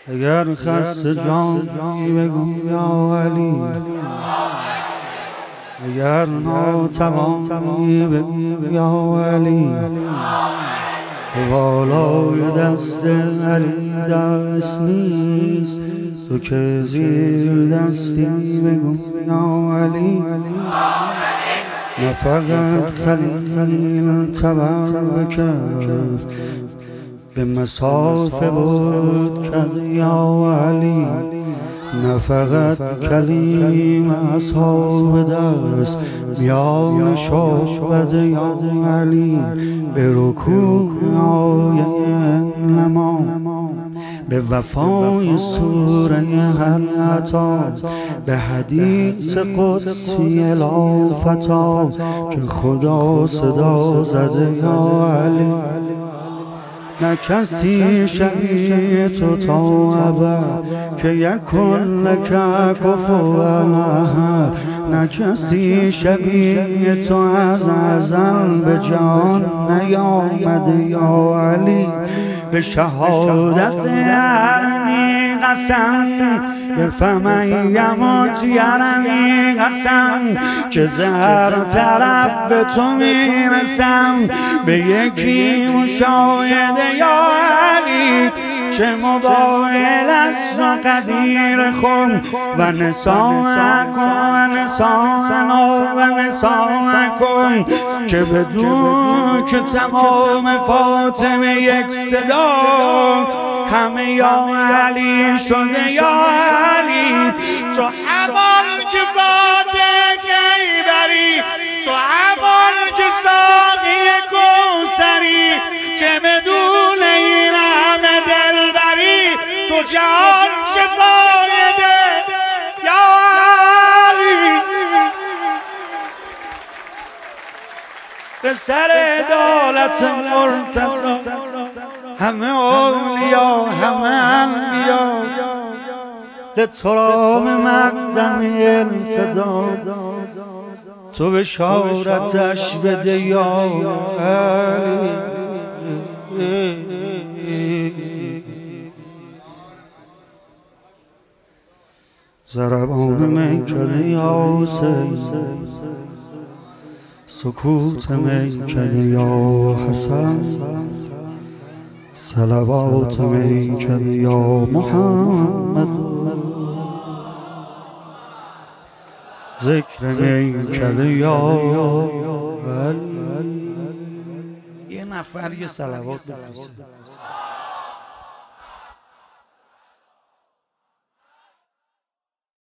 اگر خسته جانی بگو یا علی، اگر ناتوانی بگو یا علی، به بالای دست علی دست نیست، تو که زیر دستی بگو یا علی. نه فقط خلیل تبر بکف، به مسافه بود کرد یا علی. نه فقط کلیم اصحاب دست میان شعبد یا علی. به رکوع آیه نما، به وفای سوره حلقا، به حدیث قدسی لا فتا، که خدا صدا زده یا علی. نه کسی شبیه تو تا ابد، که یکن لک کفوا احد. نه کسی شبیه تو از ازل به جان نیامده یا علی. به شهادت ارنی قسم، به فمن یموت یرنی قسم، که زهر طرف به تو میرسم. به یکی مشاهده یا علی، چه مباهل است و قدیر خون. و نساءکم و نساءنا و نساءکم، که بدون که تمام فاطمه یک صدا، همه یا علی شده یا علی. تو همان که فاتح خیبری، تو همان که ساقی کوثری، که بدون این همه دلبری، تو جهان شفای ده یا علی. به سر عدالت مرتضی همه اولیا همه انبیا، لترام مقدم الفدا، تو بشارتش بده یا علی. ضربان میکده یا حسین، سکوت میکده یا حسن، صلوات میکده یا محمد، ذکر میکده یا علی. یه نفر یه صلوات بفرسته.